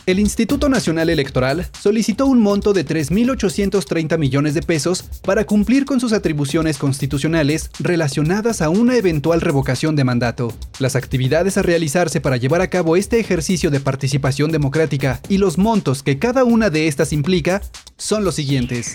El Instituto Nacional Electoral solicitó un monto de 3.830 millones de pesos para cumplir con sus atribuciones constitucionales relacionadas a una eventual revocación de mandato. Las actividades a realizarse para llevar a cabo este ejercicio de participación democrática y los montos que cada una de estas implica son los siguientes.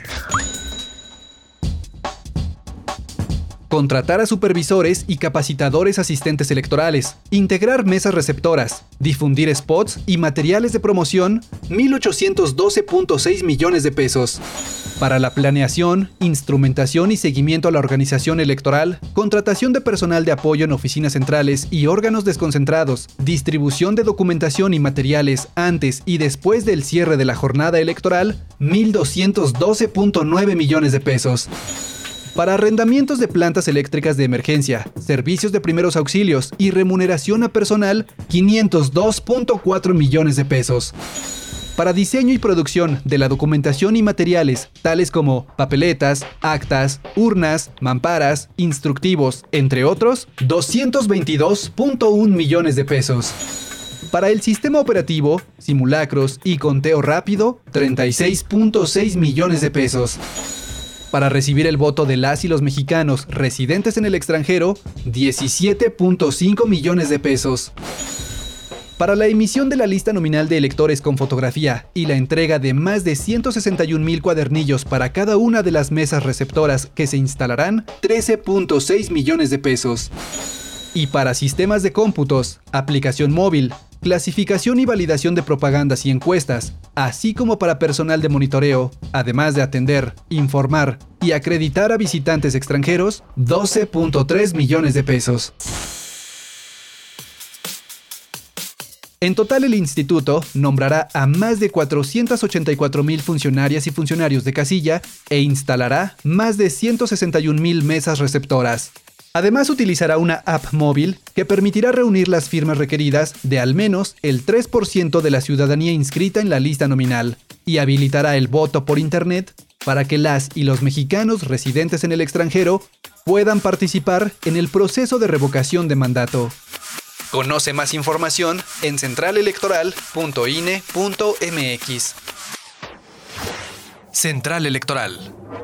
Contratar a supervisores y capacitadores asistentes electorales, integrar mesas receptoras, difundir spots y materiales de promoción, 1.812.6 millones de pesos. Para la planeación, instrumentación y seguimiento a la organización electoral, contratación de personal de apoyo en oficinas centrales y órganos desconcentrados, distribución de documentación y materiales antes y después del cierre de la jornada electoral, 1.212.9 millones de pesos. Para arrendamientos de plantas eléctricas de emergencia, servicios de primeros auxilios y remuneración a personal, 502.4 millones de pesos. Para diseño y producción de la documentación y materiales, tales como papeletas, actas, urnas, mamparas, instructivos, entre otros, 222.1 millones de pesos. Para el sistema operativo, simulacros y conteo rápido, 36.6 millones de pesos. Para recibir el voto de las y los mexicanos residentes en el extranjero, 17.5 millones de pesos. Para la emisión de la lista nominal de electores con fotografía y la entrega de más de 161,000 cuadernillos para cada una de las mesas receptoras que se instalarán, 13.6 millones de pesos. Y para sistemas de cómputos, aplicación móvil, clasificación y validación de propagandas y encuestas, así como para personal de monitoreo, además de atender, informar y acreditar a visitantes extranjeros, 12.3 millones de pesos. En total, el instituto nombrará a más de 484,000 funcionarias y funcionarios de casilla e instalará más de 161,000 mesas receptoras. Además, utilizará una app móvil que permitirá reunir las firmas requeridas de al menos el 3% de la ciudadanía inscrita en la lista nominal y habilitará el voto por Internet para que las y los mexicanos residentes en el extranjero puedan participar en el proceso de revocación de mandato. Conoce más información en centralelectoral.ine.mx. Central Electoral.